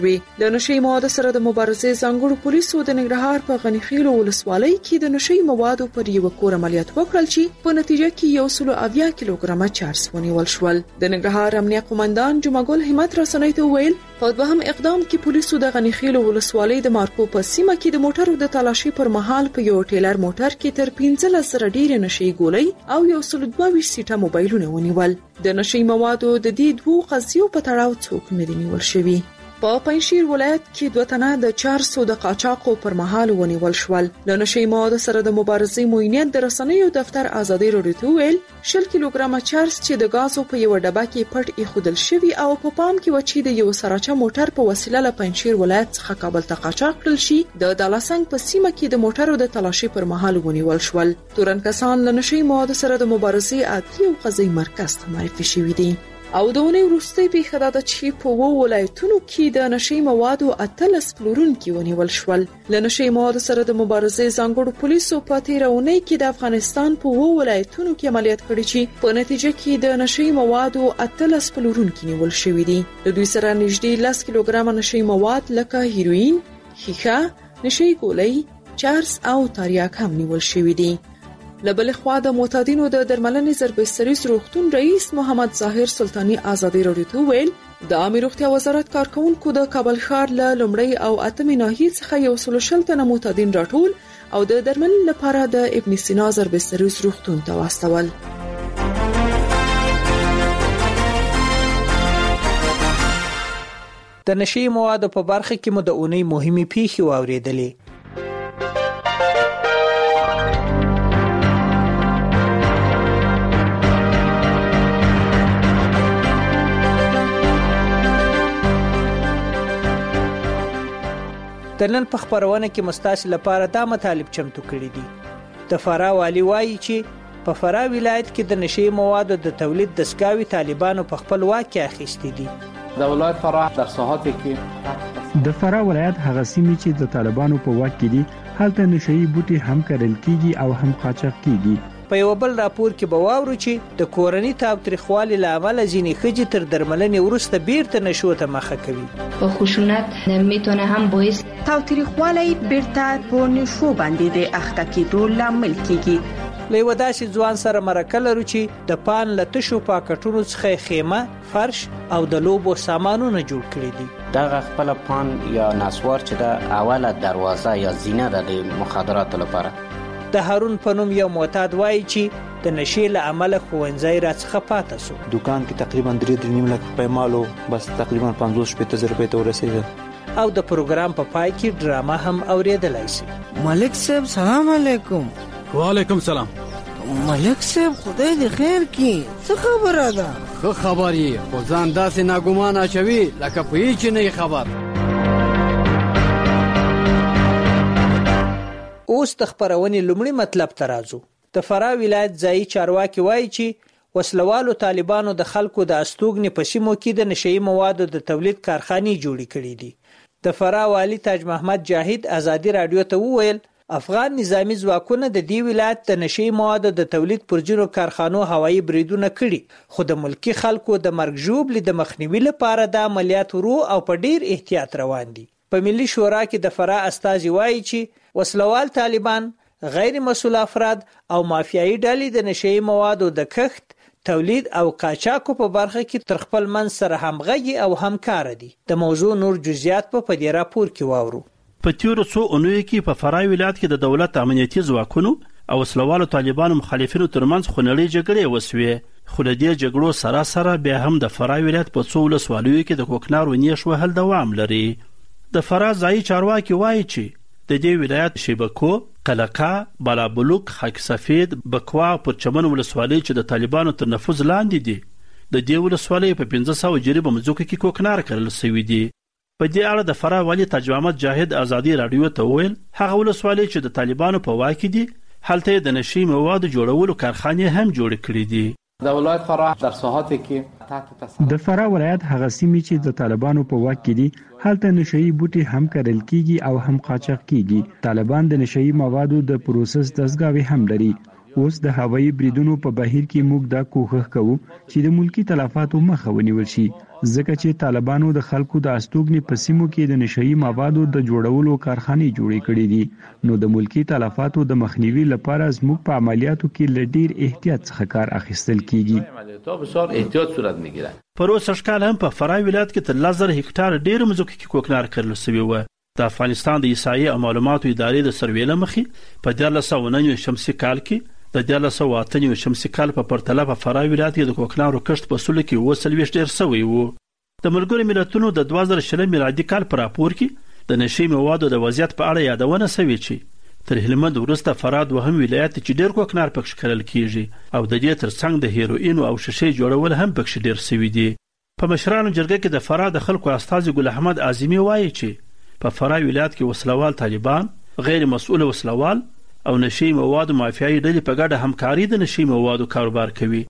د نشي موادو سره د مبارزې ځانګړو پولیسو د ننګرهار په غنیخیلو ولسوالۍ کې د نشي موادو پر یو کور عملیات وکړل چې په نتیجه کې 170 کیلوګرامه چارس ونیول شول. د ننګرهار امنیه قومندان جمعګل همت رسنۍ ته ویل په دوهم اقدام کې پولیسو د غنیخیلو ولسوالۍ د مارکو په سیمه کې د موټرو د تلاشي پر مهال په یو ټیلر موټر کې تر 15 ډیره نشي ګولۍ او 122 سیټه موبایلونه ونیول. د نشي موادو د دې دوه قضیو په تړاو څوک نه دی نیول شوی. په پنځشیر ولایت کې 2 تنه د 400 د قاچاقو پر مهال ونیول شول. د نشي موادو سره د مبارزې موینیت د رسنیو دفتر ازادي راډیو ته ویل 10 کیلوګرامه چارس چې د غازو په یو ډبه کې پټ ایښودل شوی او په پام کې و چې د یو سراچه موټر په وسیله له پنځشیر ولایت څخه کابل ته قاچاق کړل شي د دالاسنګ په سیمه کې د موټرو د تلاشي پر مهال ونیول شول. تورن کسان له نشي موادو سره د مبارزې عادي او قضایي مرکز ته معرفي شوي دي. او د اونۍ وروستۍ پیښه دا ده چې په وو ولایتونو کې د نشي موادو 18 پلورونکي ونیول شول. له نشي موادو سره د مبارزې ځانګړو پولیسو په تیر اونۍ کې د افغانستان په وو ولایتونو کې عملیات کړي چې په نتیجه کې د نشي موادو 18 پلورونکي نیول شوي دي. د دوی سره نږدې 10 کیلوګرامه نشي مواد لکه هیروین، ښیښه، نشي ګولۍ، چارس او تریاک هم نیول شوي دي. لبل خوا د معتادینو د درملنې ضربستریز روغتون رئیس محمد ظاهر سلطانی ازادي راډیو ته ویل د عامه روغتیا وزارت کارکونکو د کابل ښار له لومړی او اتمې ناحیې څخه 160 تنه معتادین راټول او د درملنې لپاره د ابن سینا ضربستریز روغتون ته واستول. د نشي موادو په برخه کې مو د اونۍ مهمه پیښه واوریدلې. د نن په خبرونه کې مستاس لپاره دا مطالب چمتو کړی دي. د فراه والی وایي چې په فراه ولایت کې د نشي موادو د تولید دستګاوي طالبانو په خپل واک کې اخیستې دي. د ولایت فراه در ساحات کې د فراه ولایت هغه سیمې چې د طالبانو په واک کې دي هلته نشي بوټي هم کرل کیږي او هم قاچاق کیږي. په یو بل راپور کې به واورو چې د کورنۍ تاوتریخوالي لامل ځینې ښځې تر درملنې وروسته بیرته نشو ته مخه کوي. خشونت میتونه هم باعث تاوتریخوالی بیرته په نشو باندې د اخته کېدو لامل کیږي. له یو داسې ځوان سره مرکه لرو چې د پان له تشو پاکټونو څخه خیمه، فرش او د لوبو سامانونه جوړ کړي دي. دغه خپل پان یا نسوار چې د اوله دروازه یا زینه د مخدراتو لپاره. د هارون پنوم یو معتاد وایي چې د نشي له عمله ښوونځی راڅخه پاتې شو. دکان کې تقریبا 3.5 لک روپۍ مالو بس تقریبا 50-60 روپۍ ته ورسېده. او د پروګرام په پای کې ډرامه هم اوریدلای شي. ملک صاحب سلام علیکم. وعلیکم سلام. ملک صاحب خدای دې خیر کړي. څه خبره ده؟ خو خبري خو ځان داسې ناګومان اچوي لکه په هیڅ نه خبر. اوس د خبرونې لومړی مطلب ته راځو. د فراه ولایت ځایي چارواکي وایي چې وسلوالو طالبانو د خلکو د استوګنې په سیمو کې د نشئی موادو د تولید کارخانې جوړې کړې دي. د فراه والی تاج محمد جاهد ازادي راډیو ته وویل افغان نظامی ځواکونه د دې ولایت د نشئی موادو د تولید پر ځینو کارخانو هوایي بریدونه کړي، خو د ملکی خلکو د مرګ ژوبلې د مخنیوي لپاره د عملیات ورو او په ډیر احتیاط روان دي. په ملي شورا کې د فراه استازي وایي چې وسلوال طالبان، غیر مسؤل افراد او مافیایي ډلې د نشئی موادو د کښت، تولید او قاچاقو په برخه کې تر خپل منځ سره همغږي او همکار دي. د موضوع نور جزئیات په دې راپور کې واورو. په تیرو څو اونیو کې په فراه ولایت کې د دولت امنیتي ځواکونو او وسلوالو طالبانو مخالفینو ترمنځ خونړۍ جګړې وسوې، خو له دې جګړو سره بیا هم د فراه ولایت په څو ولسوالیو کې د کوکنار و نیش وهل دوام لري. د فراه ځایي چارواکي وایي چې د دې ولایت شیبکو، قلقه، بالابلوک، خاک سفید، بکوا پر چمن ولسوالۍ چې د طالبانو تر نفوذ لاندې دي، د دې ولسوالۍ په 1500 جریبه مځکو کې کوکنار کرل شوی دی. په دې اړه د فراه والی تاج محمد جاهد ازادي راډیو ته وویل هغه ولسوالۍ چې د طالبانو په واک دي هلته د نشئی موادو جوړولو کارخانې هم جوړ کړې دي. د ولایت فراه در ساحات کې د فراه ولایت هغه سیمې چې د طالبانو په واک کې دي هلته نشئی بوټي هم کرل کیږي او هم قاچاق کیږي. طالبان د نشئی موادو د پروسس دستګاوي هم لري. اوس د هوایي بریدونو په بهیر کې موږ دا کوښښ کوو چې د ملکی تلفاتو مخه ونیول شي ځکه چې طالبانو د خلکو د استوګنې په سیمو کې د نشئی موادو د جوړولو کارخانې جوړې کړې دي نو د ملکی تلفاتو د مخنیوي لپاره زموږ په عملیاتو کې لډیر احتیاط څخه کار اخیستل کیږي. بسیار احتیاط صورت میگیره. پروسه ښکال هم په فرای ولایت کې تر 1000 هکتار ډیر مځکو کې کوکنار کړل شوی و. د افغانستان د احصایې او معلوماتو ادارې د سروې لمخې په 1999 شمسي کال کې د 1998 شمسي کال په پرتله په فرای ولایت کې د کوکنارو کښت په سلو کې وسلويش ډیر شوی وو. د ملګرو ملتونو د 2020 میلادي کال پر راپور کې د نشئی موادو د وضعیت په اړه یادونه شوې چې تر هلمند وروسته فراد وهم ولایت چې ډیر کوکنار پکښ کرل کیږي او د دې ترڅنګ د هیروین او شیشې جوړول هم پکښ ډیر شوی دي. په مشرانو جرګه کې د فراد د خلکو استاذ ګل احمد اعظمي وایي چې په فرای ولایت کې وسلوال طالبان، غیر مسؤل وسلوال او نشئی مواد مافیایي ډلې په ګډه همکاري د نشئی موادو کاروبار کوي.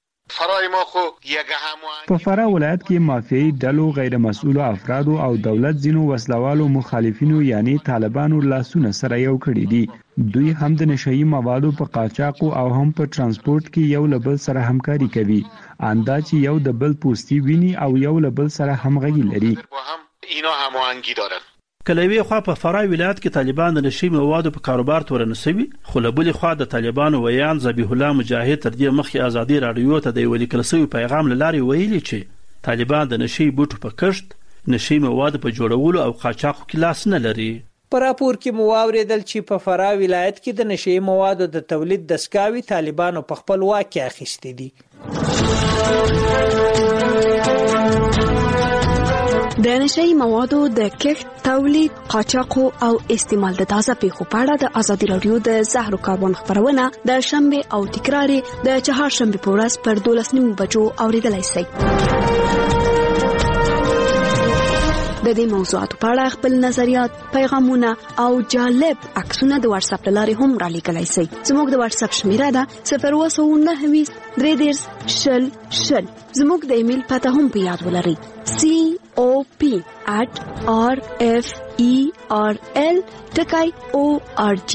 په فرا ولایت کې مافیایي ډلو، غیر مسؤل افراد او دولت ځینو وسلوالو مخالفینو یعنی طالبانو لاسونه سره یو کړی دي. دوی هم د نشئی موادو په قاچاق او هم په ترانسپورت کې یو له بل سره همکاري کوي. انداز یو د بل پوسټي ویني او یو له بل سره همغږي لري. اینا هماهنگی دارن. کلوی خوا په فرای ولایت کې طالبان د نشئی موادو په کاروبار تورنسوي، خو له بلې خوا د طالبانو ویان ذبیح الله مجاهد تر دې مخکې ازادي رادیو ته د یو لیکل شوي پیغام له لارې ویلي چې طالبان د نشئی بوټو په کښت، نشئی موادو په جوړولو او قاچاقو کې لاس نه لري. په راپور کې مو واوریدل چې په فرای ولایت کې د نشئی موادو د تولید دستګاوې طالبانو په خپل واک کې اخیستې دي. د نشئی موادو د کښت، تولید، قاچاق او استعمال د تازه پیښو په اړه د ازادي رادیو د زهر کاربن خبرونه د شنبه او تکرار د چهارشنبه په ورځ پر 12:30 بجو اوریدلای شئ. د دې موضوعاتو په اړه خپل نظریات، پیغامونه او جالب عکسونه د واتس اپ لارې هم را لیکلای شئ. زموږ د واتس اپ شمیره ده 029 330 زموږ د ایمیل پته هم په یاد ولرئ cop@rferl.org.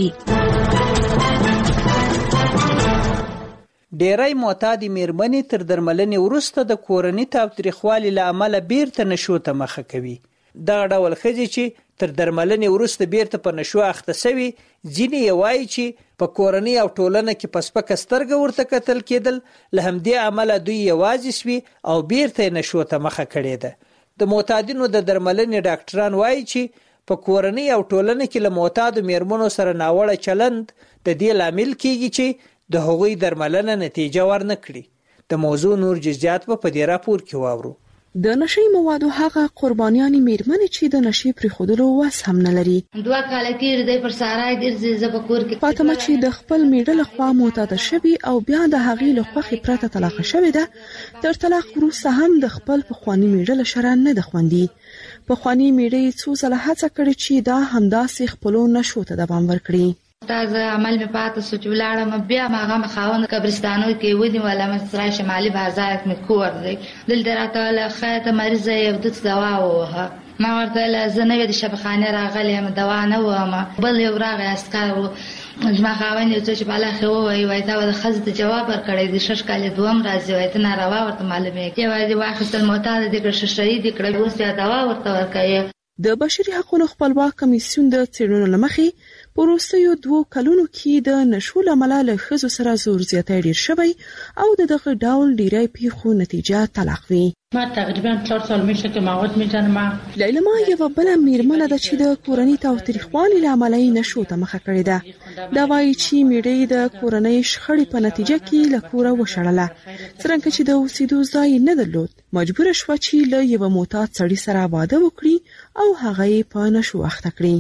ډیری معتادې میرمنې تر درملنې وروسته د کورني تاوتریخوالي له امله بیرته نشو ته مخه کوي. دغه ډول ښځې چې تر درملنې وروسته بیرته په نشو اخته شوي، ځینې یې وایي چې په کورنۍ او ټولنه کې په سپکه سترګه ورته کتل کېدل، له همدې امله دوی یوازې شوي او بیرته نشو ته مخه کړې ده. د معتادینو د درملنې ډاکټران وایي چې په کورنۍ او ټولنه کې له معتادو میرمنو سره ناوړه چلند د دې لامل کیږي چې د هغوی درملنه نتیجه ورنه کړي. د موضوع نور جزئیات په دې راپور کې واورو. د نشئی موادو هغه قربانیان میرمنې چې د نشئی پرې خودلو وس هم نه لري. 2 کال تیر دی پر سارای ګرځي زبکور کې فاطمه چې د خپل میړه لخوا معتاده شوی او بیا د هغې له خوښې پرته طلاق شوی ده، تر طلاق وروسته هم د خپل پخوانی میړه له شره نه د خوندي. پخوانی میړه څو ځله هڅه کړې چې دا همداسې خپلو نشو ته دوام ورکړي. تازه عمل می پاتې سوچ ولاړم، بیا ماغه مخاون قبرستانو کې ودی ولا مسرای شمالي بازار کې کور دی. دلته راته له خیته مریضه یو د دوا وه، ما ورته له زنه د شفخانه راغلی م دوا نه ومه. بل یو راغی اسکار ما خاوند یو چې بالا خو وای دا د خزه د جواب ورکړی د شش کال دوم راځي وای ته ناروا ورته معلومه کې وای دی واخصل معتاد د کړه ششري د کړه اوس یا دوا ورته ورکړي. د بشري حقوقو خپلواک کمیسیون د څېړنو لمخې په وروستیو 2 کلونو کې د نشو لامل له ښځو سره زور زیاتی ډیر شوی او دغه ډول ډیری پیښو نتیجه طلاق وي. ما تقریبا 4 سال میشه که مواد میزنم. لیلا یو بل میرمنه ده چې د کورنۍ تاوتریخوالي لامل نشو ته مخه کړې ده. دا وایي چې میړه د کورنۍ شخړې په نتیجه کې له کوره وشړله، څرنګه چې د اوسېدو ځای نه درلود. مجبور شو چې له یو معتاد سړي سره واده وکړي او هغه په نشو اخته کړي.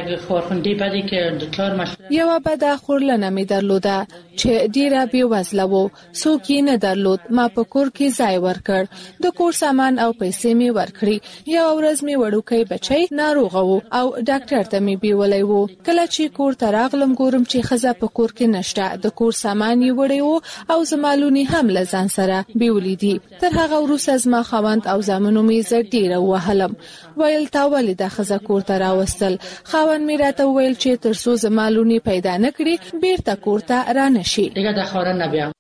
یو بده خورلنه می درلوده چې ډیره بې وزله وو، څوک یې نه درلود. ما په کور کې ځای ورکړ، د کور سامان او پیسې می ورکړي. یو ورځ می وړوکی بچی ناروغ وو او ډاکټر ته می بیولای وو. کله چې کور ته راغلم ګورم چې خزه په کور کې نشته، د کور سامان یې وړي وو او زمالونی هم لزان سره بیولې دي. تر هغه وروسته زما خوند او زامنو می زړه ډیره وهلم، ویل تا ولې د خزه کور ته راوستل؟ خاوند می راته ویل چې ترڅو زمالونی پیدا نکړي بیرته کور ته را نشي.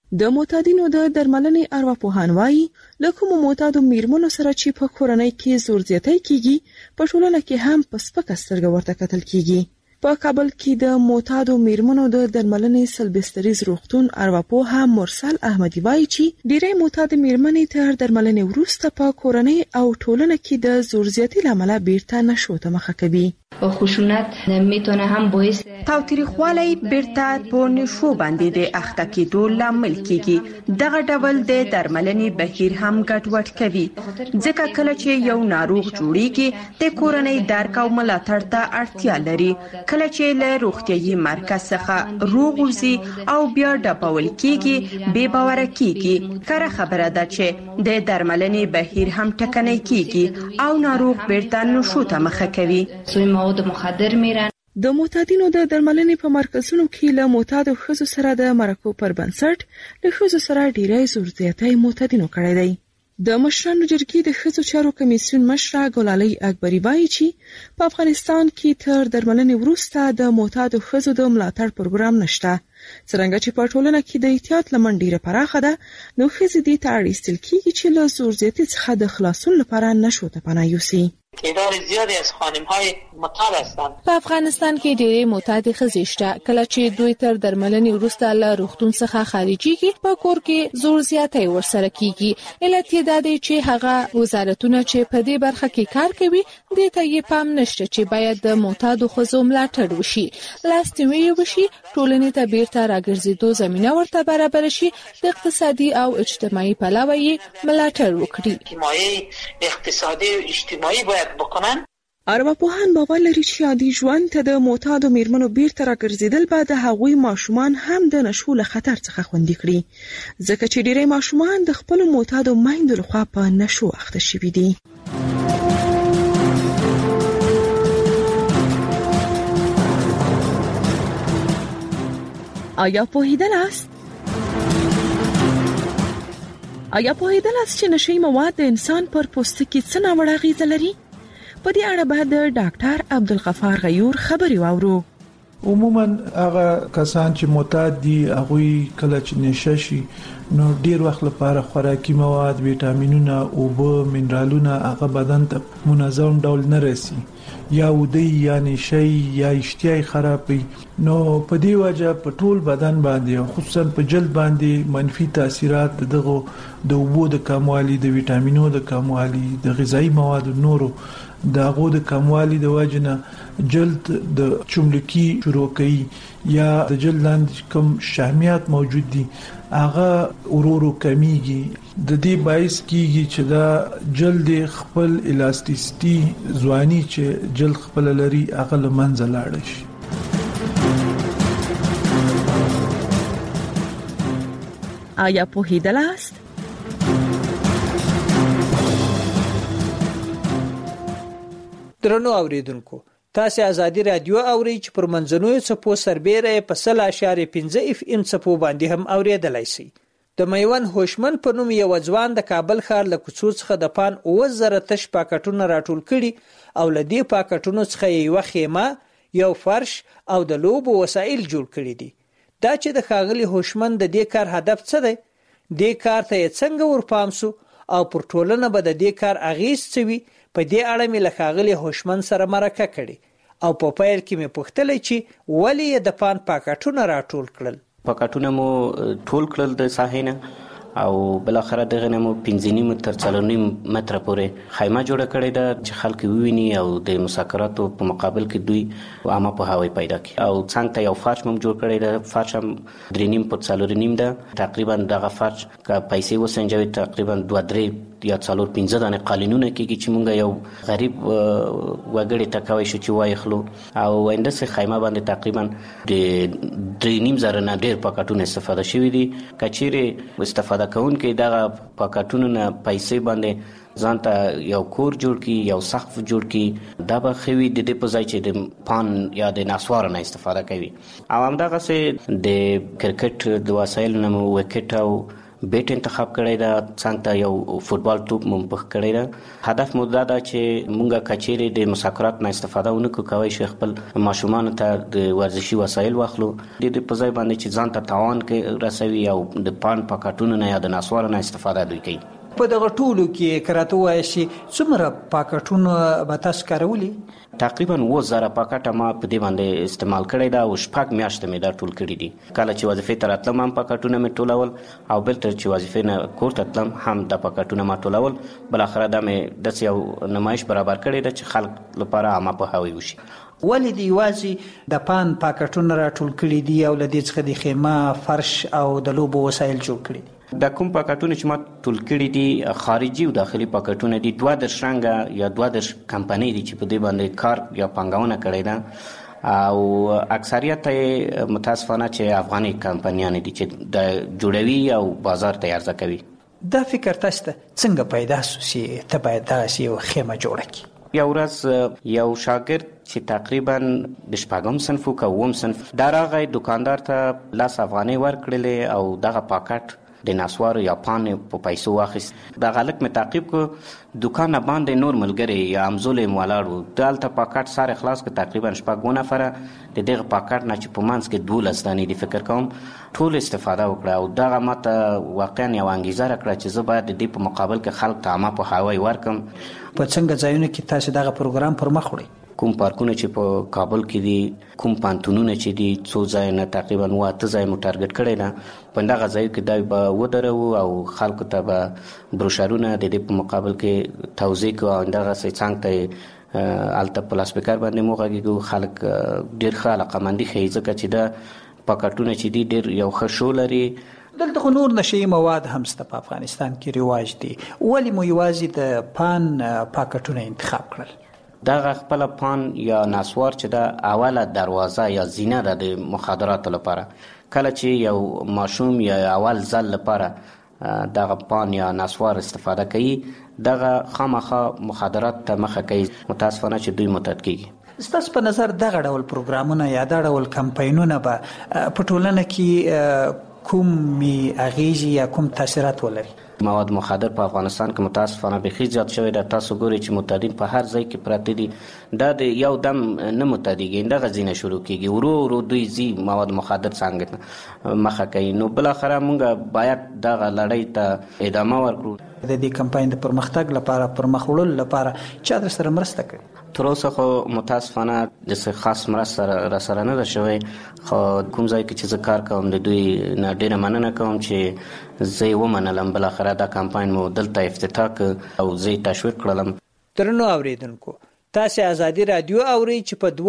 د معتادینو د درملنې ارواپوهان وایي له کومو معتادو میرمنو سره چې په کورنۍ کې زور زیاتی کیږي په ټولنه کې هم په سپکه سترګه ورته کتل کیږي. په کابل کې د معتادو میرمنو د درملنې سلبستریز روغتون ارواپوه مرسل احمدی وایي چې ډیری معتاد میرمنې تر درملنې وروسته په کورنۍ او ټولنه کې د زور زیاتی لامل بیرته نشو ته مخه کوي. خشونت میتونه هم باعث تاوتریخوالی بیرته په نشو باندې د اخته کېدو لامل کیږي. دغه ډول د درملنې بهیر هم ګډوډ کوي ځکه کله چې یو ناروغ جوړیږي د کورنۍ درک او ملاتړ ته اړتیا لري. کله چې له روغتيایي مرکز څخه روغ وزي او بیا ډبول کیږي بے باور کیږي. کله خبره ده چې د درملنې بهیر هم ټکنۍ کیږي او ناروغ بیرته نشو ته مخه کوي. مواد مخدر میرن. د معتادینو د درملنې په مرکزونو کې له معتادو ښځو سره د مرکو پر بنسټ له ښځو سره ډیری زور زیاتی معتادینو کړی دی. د مشرانو جرګې د ښځو چارو کمیسیون مشره ګلالۍ اکبری وایي چې په افغانستان کې تر درملنې وروسته د معتادو ښځو د ملاتړ پروګرام نشته. څرنګه چې په ټولنه کې د احتیاط لمن ډیره پراخه ده نو ښځې دې ته اړ ایستل کیږي چې له زور زیاتی څخه د خلاصون لپاره نشو ته پناه یوسي. تعداد زیادی از خانم‌های معتاد هستند. په افغانستان کې ډېری معتاد ښځې شته. کله چې دوی تر درملنې وروسته له روغتون څخه خارجيږي په کور کې زور زیاتی ورسره کیږي. علت یې دا دی چې هغه وزارتونه چې په دې برخه کې کار کوي دې ته یې پام نشته چې باید د معتادو ښځو ملاتړ وشي، لاستیوي وشي، ټولنې ته بیرته راګرځېدو زمينه ورته برابر شي، د اقتصادي او اجتماعي پلوه یې ملاتړ وکړي. حمایه اقتصادي او اجتماعي بکنن. ارواپوهان باور لري چې عادي ژوند ته د معتادو میرمنو بیرته راګرځېدل به د هغوی ماشومان هم د نشو له خطر څخه خوندي کړي ځکه چې ډیری ماشومان د خپل معتادو میندو لخوا په نشو اخته شوي دي. آیا پوهیدلاست چې نشئی مواد د انسان پر پوستکي څه ناوړه اغیزه لري؟ په دې اړه به د ډاکټر عبدالغفار غیور خبري واورو. عموما هغه کسان چې معتاد دي هغه کله چې نشه شي نو ډیر وخت لپاره خوراکي مواد، ویټامینونه او منرالونه هغه بدن ته منظم ډول نه رسي یا ودی یا نشي یا اشتهای خرابي. نو په دې وجه په ټول بدن باندې خصوصا په جلد باندې منفي تاثیرات دغه د اوبو د کموالي، د ویټامینونو د کموالي، د غذایی موادو نورو دغه د کموالي د وجنه جلد د چملکی شروع کوي یا د جلد لاندې کوم شحمیات موجود دي هغه ورورو کمیږي. د دې باعث کیږي چې دا جلد خپل الاستیسټي ځواني چې جلد خپل لري هغه لمنځه لاړ شي. آیا پوهیدلاست؟ درنو اوریدونکو، تاسو ازادي رادیو اورئ چې پر منځنوي څپو سربېره په 0.15 FM څپو باندې هم اوریدلای شئ. د میوان هوشمن په نوم یو ځوان د کابل ښار له کوڅو څخه د پان 9000 تش پاکټونه راټول کړي او له دې پاکټونو څخه یو خیمه، یو فرش او د لوبو وسایل جوړ کړي دي. دا چې د ښاغلي هوشمن د دې کار هدف څه دی؟ دې کار ته څنګه ورپام سو او پر ټولنه به د دې کار اغیز څه وي؟ په دې اړه مې له ښاغلي هوشمن سره مرکه کړې او په پیل کې مې پوښتلې چې ولې د پان پاکټونه راټول کړل. پاکټونه مو ټول کړل د ساحې او بل اخر دغه نمو 15 تر 4 متر پورې خیمه جوړه کړې ده چې خلک وویني او د مسافراتو په مقابل کې دوی عامه په هواي پیدا کړي. او څنګه ته یو فرش مم جوړ کړی ده، فرش هم 3.5 په 4.5 ده. تقریبا دغه فرش کا پیسې وسنجوي تقریبا 2-3 یا 4-5 دانه قالینونه کېږي چې مونږ یو غریب وګړي تکوي شو چې وای خلو او اندسه خیمه باندې تقریبا د 3.5 زره نه ډیر پاکټونه استفاده شوی دي. کچيري استفاده کون کې دغه پاکټونه نه پیسې باندې ځانته یو کور جوړ کی، یو سقف جوړ کی، دا به خوي د دې په ځای چې د پان یا د نسوار نه استفاده کوي. او همدغه سه د کرکټ د وسایل نه وکټ او بیټ انتخاب کړی دا څنګه ته یو فوتبال توپ مو پخ کړی دا هدف مو دا چې مونږه کچېرې د مسافرات نه استفاده ونکو کوي چې خپل ماشومان ته د ورزشي وسایل واخلو د په ځای باندې چې ځان ته تاوان کې رسوي او د پان پاکټونو نه یا د نسوارو نه استفاده دوی کوي. په دغه ټولو کې کراته وایي چې څومره پاکټونه به تاسو کارولي؟ تقریبا 1000 پاکټه ما په دې باندې استعمال کړی دا او شپږ میاشتې مې دا ټول کړی دي. کله چې وظیفې ته راتلم هم پاکټونه مې ټولول او بل تر چې وظیفې نه کور ته تلم هم دا پاکټونه ما ټولول. بل اخر دا مې د یو نمایش برابر کړی دا چې خلک لپاره عامه پوهاوی وشي. ولې دی یوازې د پان پاکټونه راټول کړي دي او لدې څخه د خیمه فرش او د لوبو وسایل جوړ کړي دي؟ دا کوم پاکټونه چې ما ټول کړي دي خارجي او داخلي پاکټونه دي. 12 رنګه یا 12 کمپنۍ دي چې په دې باندې کار یا پنګونه کړی ده او اکثریت متاسفانه چې افغاني کمپنیان دي چې د جوړوي او بازار ته عرضه کوي. دا فکر تاسو ته څنګه پیدا شو چې ته باید داسې یو خیمه جوړه کړې؟ یو ورځ یو شاګرد چې تقریبا د شپږم صنف او اووم صنف دا راغی دکاندار ته 10 افغانۍ ورکړلې او دغه پاکټ د نسوارو یا پانې په پیسو واخیست. دا غلط مې تعقیب کو دکان باندې نور ملګری یا امزولې مولاړو دالته پاکټ سره خلاص ک تقریبا 6 نفره د دغه پاکټ نه چې په منځ کې 12 دانې دی فکر کوم ټول استفاده وکړه او دغه ماته واقعا یو انګیزه راکړه چې زه باید د دې په مقابل کې خلک ته عامه په هواي ورکم. په څنګه ځایونه کې تاسو دغه پروګرام پر مخ وړئ؟ کوم پارکونه چې په کابل کې دي کوم پانتونونه چې دي څو ځایونه تقریبا 8 ځای مو ټارګټ کړی نه په دغه ځای کې دا به ودرو او خلکو ته به بروشارونه د دې په مقابل کې توضیح کوو او دغه څنګه ته الته په لاسپیکر باندې موږ خلک ډیر ښه علاقمندي ښیي ځکه چې دا پاکټونه چې دي ډیر یو ښه شو لري. دلته خو نور نشي مواد هم ست په افغانستان کې رواج دي ولی مو یوازې د پان پاکټونه انتخاب کړل؟ دا خپل پان یا نسوار چې دا اوله دروازه یا زینه ده د مخدراتو لپاره. کله چې یو ماشوم یا اول ځل لپاره دغه پان یا نسوار استفاده کوي دغه خامخا مخدرات ته مخه کوي متاسفانه چې دوی متعد کیږي. ستاسو په نظر دغه ډول پروګرامونه یا دغه ډول کمپاینونه به په ټولنه کې کومې اغیزې یا کوم تاثیرات ولري؟ مواد مخدر په افغانستان کې متاسفانه بخي زیات شوی دا. تاسو ګورئ چې متعدین په هر ځای کې پراته دي. دا د یو دم نه متعدیږي دغه ځینه شروع کیږي ورو ورو دوی زی مواد مخدر څنګه مخه کوي. نو بل اخره مونږ باید دغه لړۍ ته ادامه ورکړو. د دې کمپاین د پرمختګ لپاره پرمخ وړلو لپاره چا در سره مرسته کوي؟ تر اوسه خو متاسفانه د څه خاص مرسته را سره نه ده شوی خو کوم ځای کې چې زه کار کوم د دوی نه ډیره مننه کوم چې زه یې ومنلم. بل اخره دا کمپاین مو دلته افتتاح کړ او زه یې تشویق کړلم. درنو اوریدونکو تاسو ازادي رادیو اوري چې په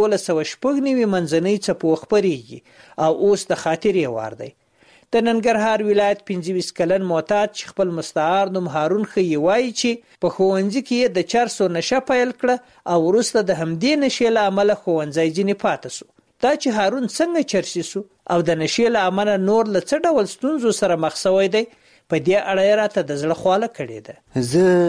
1290 منځنۍ څپو خبريږي او اوس د خاطرې وار دی. د ننګرهار ولایت 25 کلن معتاد چې خپل مستعار نوم هارون خي وایي چې په ښوونځي کې د چرسو نشه پیل کړه او وروسته د همدې نشې له امله ښوونځی ځینې پاتې سو. دا چې هارون څنګه چرسي سو او د نشې له امله نور له څه ډول ستونزو سره مخ شوی دی په دې اړه راته د زړه خواله کړې ده.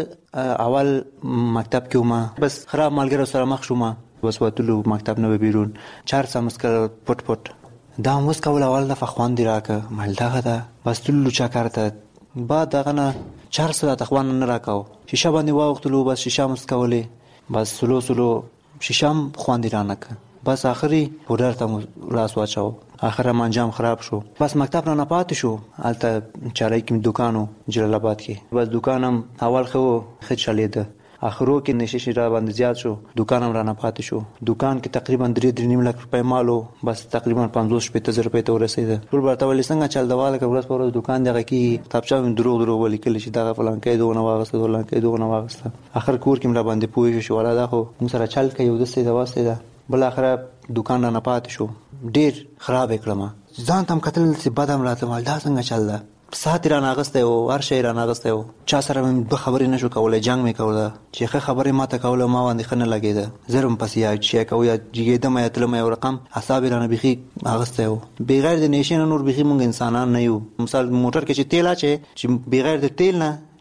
زه اول مکتب کې وم بس خراب ملګرو سره مخ شوم بس وتلو مکتب نه بیرون چرسه مسکل پټ پټ دا موس کول اول دفعه خوان دی راکه مال دغه ده بس تللو چا کارته بعد دغه نه 400 تخوان نه راکاو شیشه باندې واوختلو بس شیشه مس کولې بس سلو شیشم خوان دی رانکه بس آخری پودر ته لاس واچاو آخر منجام خراب شو بس مکتب نه پاتې شو الته چارای کې دکانو جلال آباد کې بس دکانم اول خو خد شلیده اخرو کې نشي را باندې زیات شو دکانم را نه پاتې شو دکان کې تقریبا 3.5 لک روپۍ مالو بس تقریبا 50-60 روپۍ ته ورسید ټول ورته ولې څنګه چل دواله کې ورځ پر ورځ دکان دغه کې کتابچه دروغ ولیکل چې دا فلان کې دوه واغسته فلان کې دوه واغسته اخر کور کې را باندې پوي شو ولا دا خو موږ سره چل کې یو دسته واسطه ده بل اخر دکان نه پاتې شو ډیر خراب کړم ځان تم قتل چې بدم راته مال دا څنګه چل ده سات را ناغسته او هر شي را ناغسته او چا سره به خبرې نشو کولای جنگ میکوله چې خبرې ماته کوله ما باندې خنه لګیده زرم پس یا چې کو یا جګیدم یا تلم یو رقم حساب را نه بخي اغسته او بغیر د نشین نور بخي مونږ انسانان نه یو مثال موټر کې چې تیل اچي چې بغیر د تیل نه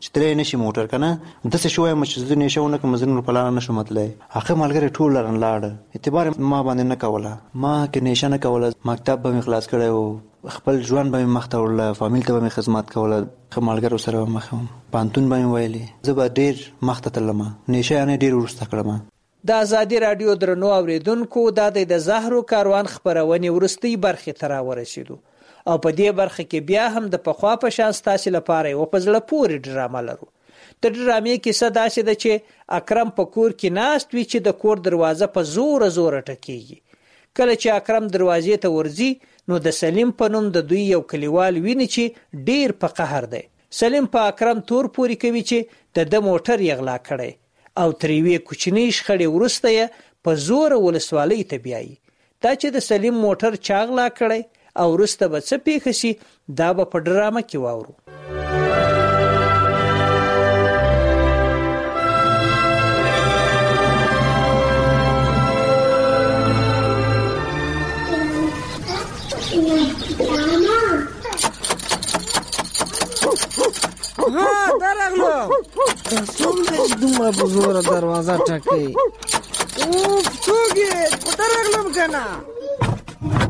چې ترې نشي موټر کنه دسه شوې مې چې زنه شونه کوم زنه په لار نشم متلای اخر ملګری ټول لرن لاړ اعتبار ما باندې نه کوله ما کې نشه نه کوله مکتب به خلاص کړو خپل ژوند به مخته ورله فامیل ته به خدمت کوله خمالګر سره مخم پانتون به ویلې زه به ډیر مخته تلم نشه نه ډیر ورسته کړم. د ازادي رادیو درنو اوریدونکو د زهرو کاروان خبرونه ورستي برخه ترا ورسېدو او په دې برخه کې بیا هم د پخوا په شان ستاسو لپاره یو پزله پوری ډرامه لرو. د ډرامې کیسه داسې ده چې اکرم په کور کې ناست وي چې د کور دروازه په زور ټکیږي. کله چې اکرم دروازې ته ورځي نو د سلیم په نوم د دوی یو کلیوال ویني چې ډیر په قهر دی. سلیم په اکرم تور پوری کوي چې د موټر یغلا کړي او تریوی کوچنی شخړې ورسته یې په زور ولسوالۍ ته بیایي. دا چې د سلیم موټر چاغلا کړي او ورسته به څه پیښ شي دا به په ډرامه کې واورو. ها درغلو څوک دې دومره په زور دروازه ټکي اوف څوک درغلم کنه.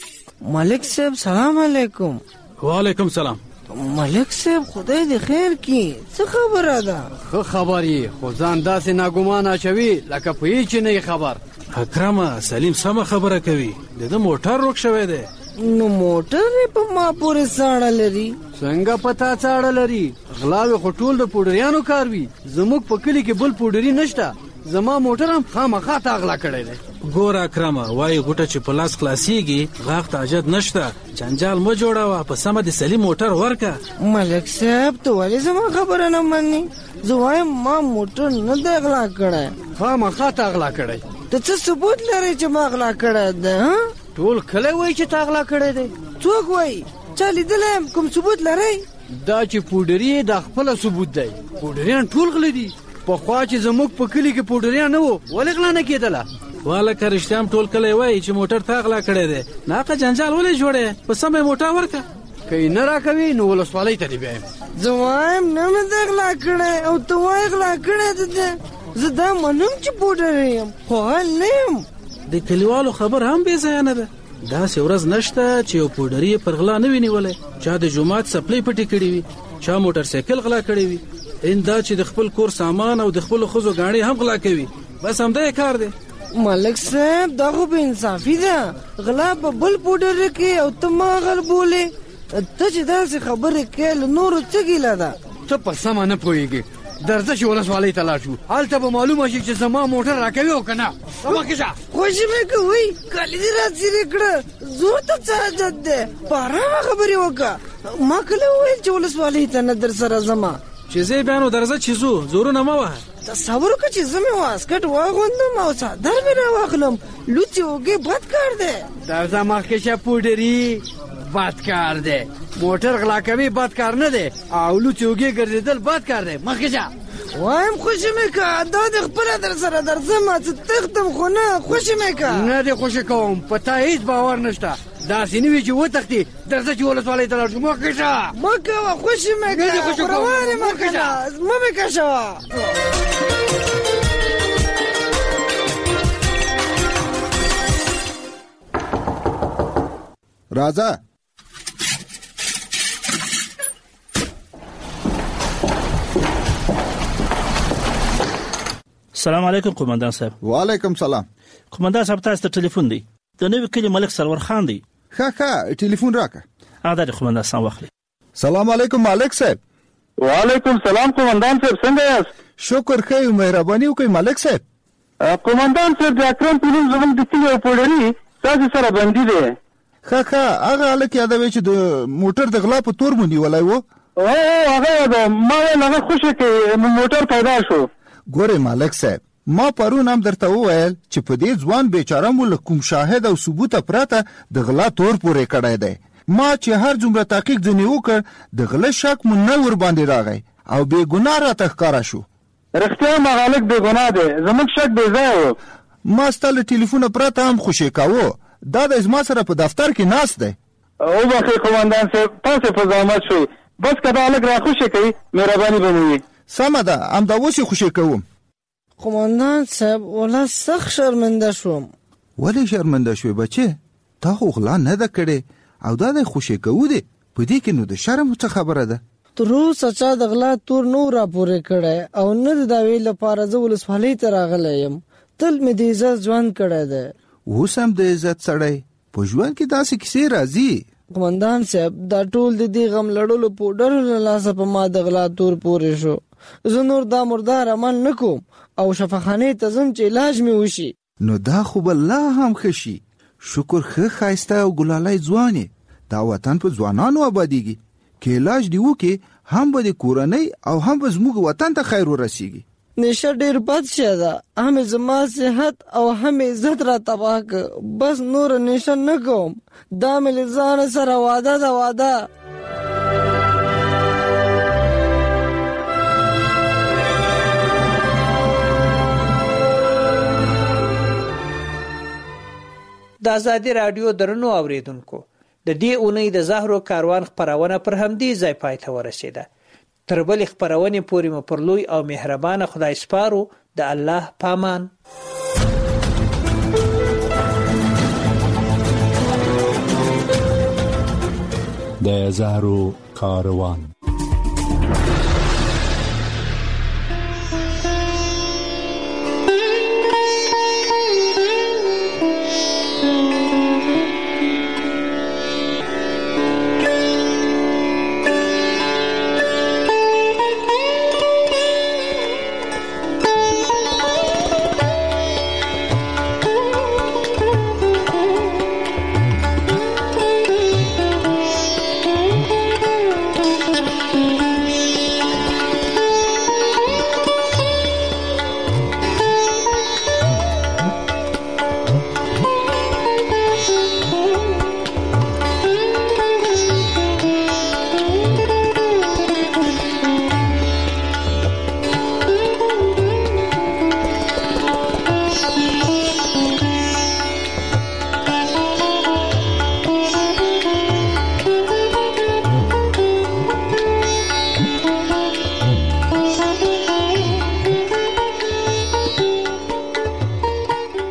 ملک صاحب سلام علیکم. وعلیکم سلام. ملک صاحب خدای دې خیر کړي څه خبره ده؟ خو خبري خو ځان داسې ناګومانه چوي لکه په هیڅ نه خبر. اکرمه سلیم سم خبره کوي د موټر روک شوی دی. نو موټر په ما پورې ساړه لري څنګه پتا ساړه لري غلاوي خټول د پوډریانو کار وی زموږ په کلی کې بل پوډری نشته زما موټر هم خامخا تاغلا کړی دی. ګور اکرمه وای غوټه چې پلاس خلاصيږي غاښ ته اجازه نشته جنجال مو جوړاوه په سم د سلیم موټر ورکا. ملک صاحب ته ولې زما خبره نه مانی زه ما موټر نه دغلا کړی خامخا تاغلا کړی. ته څه ثبوت لري چې ما غلا کړی ده؟ ټول کله وای چې تاغلا کړی دی. څوک وای چا لیدلم کوم ثبوت لري؟ دا چې پوډری د خپل ثبوت دی. پوډریان ټول غلي دي په خوا چې زموږ په کلی کې پوډریان نه وو ولې غلا نه کېدله. والا کرشتام ټول کله وای چې موټر تاغلا کړی دی ناقه جنجال ولې جوړه په سمه موټر ورکا کای نه راکوي نو ولسوالۍ ته دی بیا زوایم نه مې دغلا کړی او ته وای غلا کړی ده. زه دا منم چې پوډریم خو نه د کلیوالو خبر هم بې ځای نه ده. دا ورځ نشته چې یو پوډری پر غلا نه وینولې چا د جمعات سپلې پټې کړې وي چا موټر سایکل غلا کړی وي ان دا چې د خپل کور سامان او د خپل خزو غاڼې هم غلا کوي بس هم دا کار دی. ملک صاحب دا خو به انصافي ده غلا په بل پوډر کې او ته ما غل بولې ته چې داسې خبرې کوې نور څه ګیله ده. ته په سمه نه پوهېږې درځه چې ولسوالۍ ته لاړ شو هلته به معلومه شي چې زما موټر راکوي او که نه. خوشي مې کوي کالي دې راڅیرې کړه زور ته څه حاجت دی په ارامه خبرې وکړه. ما کله وویل چې ولسوالۍ ته نه در سره ځمه چې زه بیا نو درځه چې ځو زورونه مه وهه. تصور وکړه چې زه مې واسکټ واغوندم او څادر مې راواخلم لوڅې اوږې بد کار دی. درځه مخکې شه پوډري بد کار دی. موټر غلا کوي بد کار نه دی او لوڅې اوږې ګرځېدل بد کار دی. مخکې شه وایم خوشي مې که دا د خپله در سره درځم څه تښتم خو نه خوشي مې که نه دې خوشي کوم په تا هېڅ باور نشته داسې نه وي چې وتښتې درځه چې ولسوالۍ ته لاړ شو. مخکې شه مه کوه خوشي مې که روانې مه کنه مه مې کشوه. راځه سلام علیکم قومندان صاحب. وعلیکم سلام. قومندان صاحب تاسو ته ټلیفون دی د نوې کلی ملک سرور خان دی. ښه ټلیفون راکړه. دا قومندان صاحب واخلي. سلام علیکم ملک صاحب. وعلیکم سلام قومندان صاحب څنګه یاست؟ شکر ښه مهرباني وکړئ ملک صاحب. قومندان صاحب د اکرم په نوم زموږ د کلي یو پوډري تاسو سره بندي دی. ښه هغه هلک یادوي چې د موټر د غلا په تور مو نیولی و. هغه ده ما ویل هغه خوشي کې موټر پیدا شو. ګورې ملک صاحب ما پرون هم درته وویل چې په دې ځوان بیچاره مو له کوم شاهد او ثبوته پرته د غلا تور پورې کړی دی. ما چې هر څومره تحقیق ځینې وکړ د غله شک مو نه ورباندې راغی او بې ګناه راته ښکاره شو. رښتیا ما هلک بې ګناه دی زموږ شک بې ځایه و. ما ستا له ټلیفونه پرته هم خوشي کاوه. دا د زما سره په دفتر کې ناست دی. وبخښئ قومندان صاحب تاسې په زحمت شوئ بس کدا الګ را خوشی کوي مهرباني به وي. سمه ده ام دا وسی خوشی کوم. قومندان صاحب ولا سخت شرمنده شوم. ولی شرمنده شوی بچه؟ تا خو غلا نه ده کړې او دا د خوشی کوو دی په دې کې نو د شرم څه خبره ده؟ تر اوسه چا د غلا تور نو را پورې کړی او نه د داوی لپاره زه ولسوالۍ ته راغلی یم. تل مې د عزت ژوند کړی دی. اوس هم د عزت سړی په ژوند کې داسې کیسې راځي. قومندان صاحب دا ټول د دې غم لړلو پوډرو له لاسه په ما د غلا تور پورې شو. زه نور دا مردار عمل نه کوم او شفاخانې ته ځم چې علاج مې وشي. نو دا خو به لا هم ښه شي. شکر ښه ښایسته او ګلالی ځوان یې. دا وطن په ځوانانو آبادیږي. که علاج دی وکړي هم به د کورنۍ او هم به زموږ وطن ته خیر ورسیږي. نشه ډیر بد شی ده. هم زما صحت او هم عزت را تباه که. بس نور نشه نه کوم. دا مې له ځان سره وعده ده وعده. د ازادي رادیو درنو اوریدونکو د دې اونۍ د زهرو کاروان خپرونه پر همدې ځای پای ته ورسیده. تر بلې خپرونې پورې مو پر لوی او مهربانه خدای سپارو. د الله پامان. د زهرو کاروان